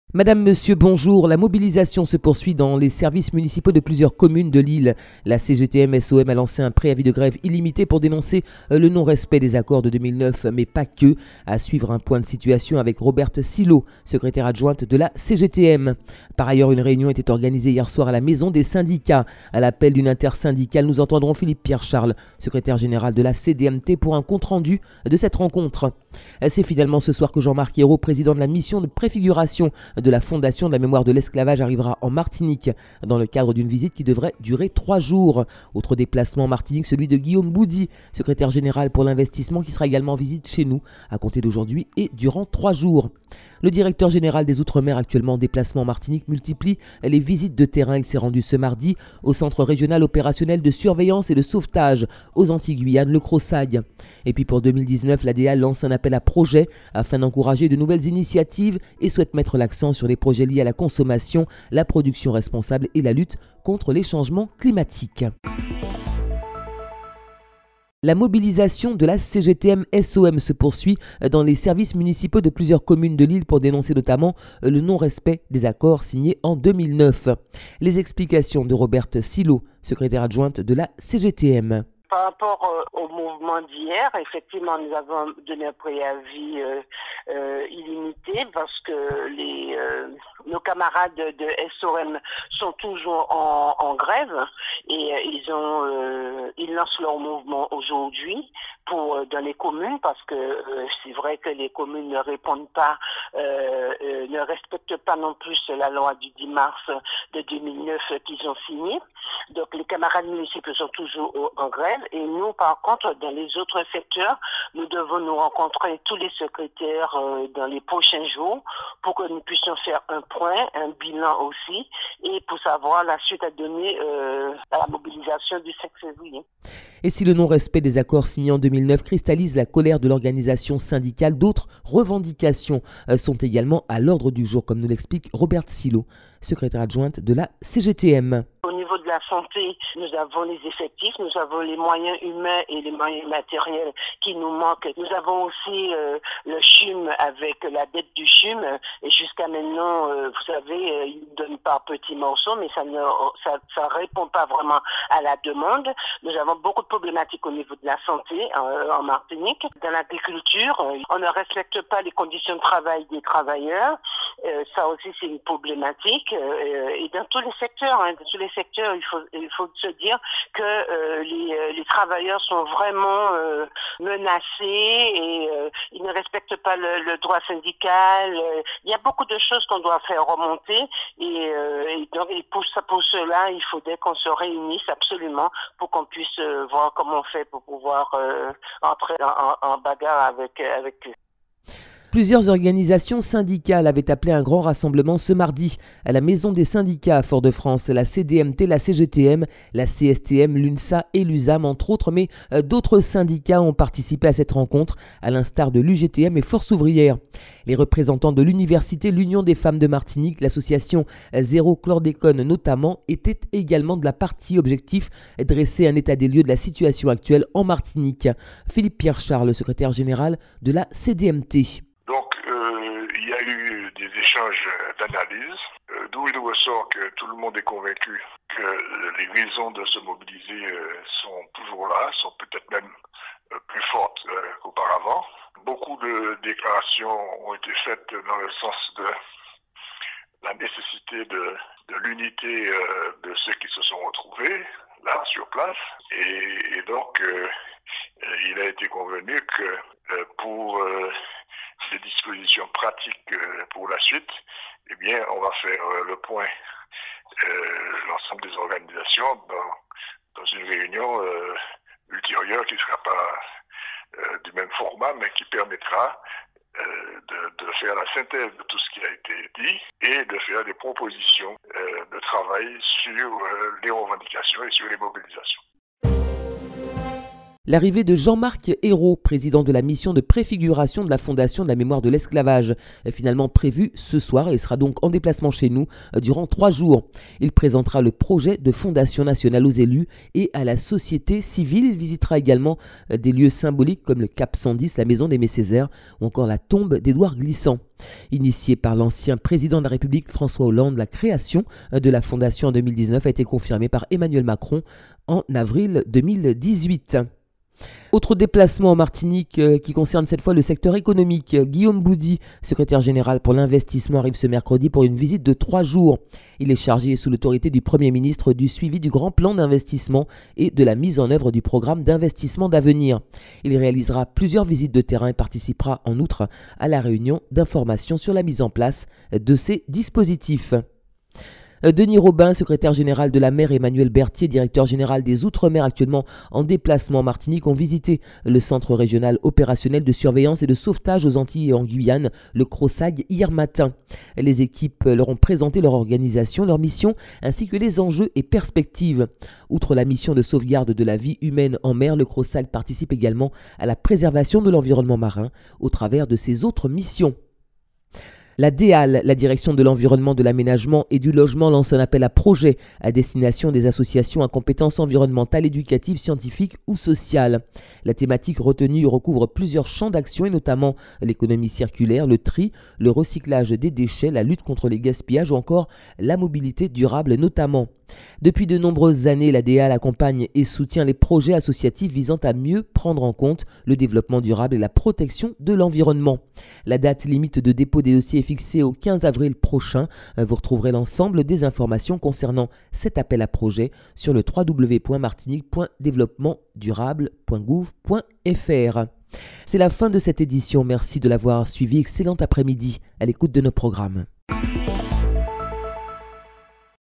Madame, monsieur, bonjour. La mobilisation se poursuit dans les services municipaux de plusieurs communes de l'île. La CGTM-SOM a lancé un préavis de grève illimité pour dénoncer le non-respect des accords de 2009, mais pas que. À suivre un point de situation avec Roberte Silo, secrétaire adjointe de la CGTM. Par ailleurs, une réunion était organisée hier soir à la maison des syndicats. À l'appel d'une intersyndicale, nous entendrons Philippe Pierre-Charles, secrétaire général de la CDMT, pour un compte-rendu de cette rencontre. C'est finalement ce soir que Jean-Marc Ayrault, président de la mission de préfiguration de la Fondation de la mémoire de l'esclavage, arrivera en Martinique dans le cadre d'une visite qui devrait durer 3 jours. Autre déplacement en Martinique, celui de Guillaume Boudy, secrétaire général pour l'investissement, qui sera également en visite chez nous à compter d'aujourd'hui et durant 3 jours. Le directeur général des Outre-mer, actuellement en déplacement en Martinique, multiplie les visites de terrain. Il s'est rendu ce mardi au Centre régional opérationnel de surveillance et de sauvetage aux Antilles-Guyane, le CROSAG. Et puis pour 2019, l'ADA lance un appel à projets afin d'encourager de nouvelles initiatives et souhaite mettre l'accent sur les projets liés à la consommation, la production responsable et la lutte contre les changements climatiques. La mobilisation de la CGTM-SOM se poursuit dans les services municipaux de plusieurs communes de l'île pour dénoncer notamment le non-respect des accords signés en 2009. Les explications de Roberte Silo, secrétaire adjointe de la CGTM. Par rapport au mouvement d'hier, effectivement, nous avons donné un préavis illimité parce que nos camarades de SOM sont toujours en grève et ils lancent leur mouvement aujourd'hui dans les communes parce que c'est vrai que les communes ne répondent pas, ne respectent pas non plus la loi du 10 mars de 2009 qu'ils ont signée. Donc les camarades municipaux sont toujours en grève. Et nous, par contre, dans les autres secteurs, nous devons nous rencontrer tous les secrétaires dans les prochains jours pour que nous puissions faire un point, un bilan aussi, et pour savoir la suite à donner à la mobilisation du 5 février. Et si le non-respect des accords signés en 2009 cristallise la colère de l'organisation syndicale, d'autres revendications sont également à l'ordre du jour, comme nous l'explique Roberte Silo, secrétaire adjointe de la CGTM. Au niveau de la santé, nous avons les effectifs, nous avons les moyens humains et les moyens matériels qui nous manquent. Nous avons aussi le CHUM avec la dette du CHUM. Et jusqu'à maintenant, vous savez, ils ne donnent par petits morceaux, mais ça ne répond pas vraiment à la demande. Nous avons beaucoup de problématiques au niveau de la santé en Martinique. Dans l'agriculture, on ne respecte pas les conditions de travail des travailleurs. Ça aussi, c'est une problématique. Et dans tous les secteurs, il faut se dire que les travailleurs sont vraiment menacés et ils ne respectent pas le droit syndical. Il y a beaucoup de choses qu'on doit faire remonter et pour cela, il faudrait qu'on se réunisse absolument pour qu'on puisse voir comment on fait pour pouvoir entrer en bagarre avec eux. Plusieurs organisations syndicales avaient appelé un grand rassemblement ce mardi à la Maison des syndicats à Fort-de-France. La CDMT, la CGTM, la CSTM, l'UNSA et l'USAM, entre autres, mais d'autres syndicats ont participé à cette rencontre, à l'instar de l'UGTM et Force ouvrière. Les représentants de l'Université, l'Union des femmes de Martinique, l'association Zéro Chlordécone notamment, étaient également de la partie. Objectif, dresser un état des lieux de la situation actuelle en Martinique. Philippe Pierre-Charles, secrétaire général de la CDMT. Donc, il y a eu des échanges d'analyse, d'où il ressort que tout le monde est convaincu que les raisons de se mobiliser sont toujours là, sont peut-être même plus fortes qu'auparavant. Beaucoup de déclarations ont été faites dans le sens de la nécessité de l'unité de ceux qui se sont retrouvés là sur place. Et donc, il a été convenu que pour les dispositions pratiques pour la suite, eh bien, on va faire le point, l'ensemble des organisations dans une réunion ultérieure qui ne sera pas du même format, mais qui permettra de faire la synthèse de tout ce qui a été dit et de faire des propositions de travail sur les revendications et sur les mobilisations. L'arrivée de Jean-Marc Ayrault, président de la mission de préfiguration de la Fondation de la mémoire de l'esclavage, est finalement prévu ce soir et sera donc en déplacement chez nous durant 3 jours. Il présentera le projet de fondation nationale aux élus et à la société civile. Il visitera également des lieux symboliques comme le Cap 110, la maison d'Aimé Césaire ou encore la tombe d'Édouard Glissant. Initiée par l'ancien président de la République François Hollande, la création de la Fondation en 2019 a été confirmée par Emmanuel Macron en avril 2018. Autre déplacement en Martinique qui concerne cette fois le secteur économique. Guillaume Boudy, secrétaire général pour l'investissement, arrive ce mercredi pour une visite de 3 jours. Il est chargé sous l'autorité du Premier ministre du suivi du grand plan d'investissement et de la mise en œuvre du programme d'investissement d'avenir. Il réalisera plusieurs visites de terrain et participera en outre à la réunion d'information sur la mise en place de ces dispositifs. Denis Robin, secrétaire général de la mer, Emmanuel Berthier, directeur général des Outre-mer actuellement en déplacement en Martinique, ont visité le centre régional opérationnel de surveillance et de sauvetage aux Antilles et en Guyane, le CROSAG, hier matin. Les équipes leur ont présenté leur organisation, leur mission, ainsi que les enjeux et perspectives. Outre la mission de sauvegarde de la vie humaine en mer, le CROSAG participe également à la préservation de l'environnement marin au travers de ses autres missions. La DEAL, la direction de l'environnement, de l'aménagement et du logement, lance un appel à projets à destination des associations à compétences environnementales, éducatives, scientifiques ou sociales. La thématique retenue recouvre plusieurs champs d'action et notamment l'économie circulaire, le tri, le recyclage des déchets, la lutte contre les gaspillages ou encore la mobilité durable notamment. Depuis de nombreuses années, la DEAL accompagne et soutient les projets associatifs visant à mieux prendre en compte le développement durable et la protection de l'environnement. La date limite de dépôt des dossiers est fixée au 15 avril prochain. Vous retrouverez l'ensemble des informations concernant cet appel à projet sur le www.martinique.développementdurable.gouv.fr. C'est la fin de cette édition. Merci de l'avoir suivi. Excellent après-midi à l'écoute de nos programmes.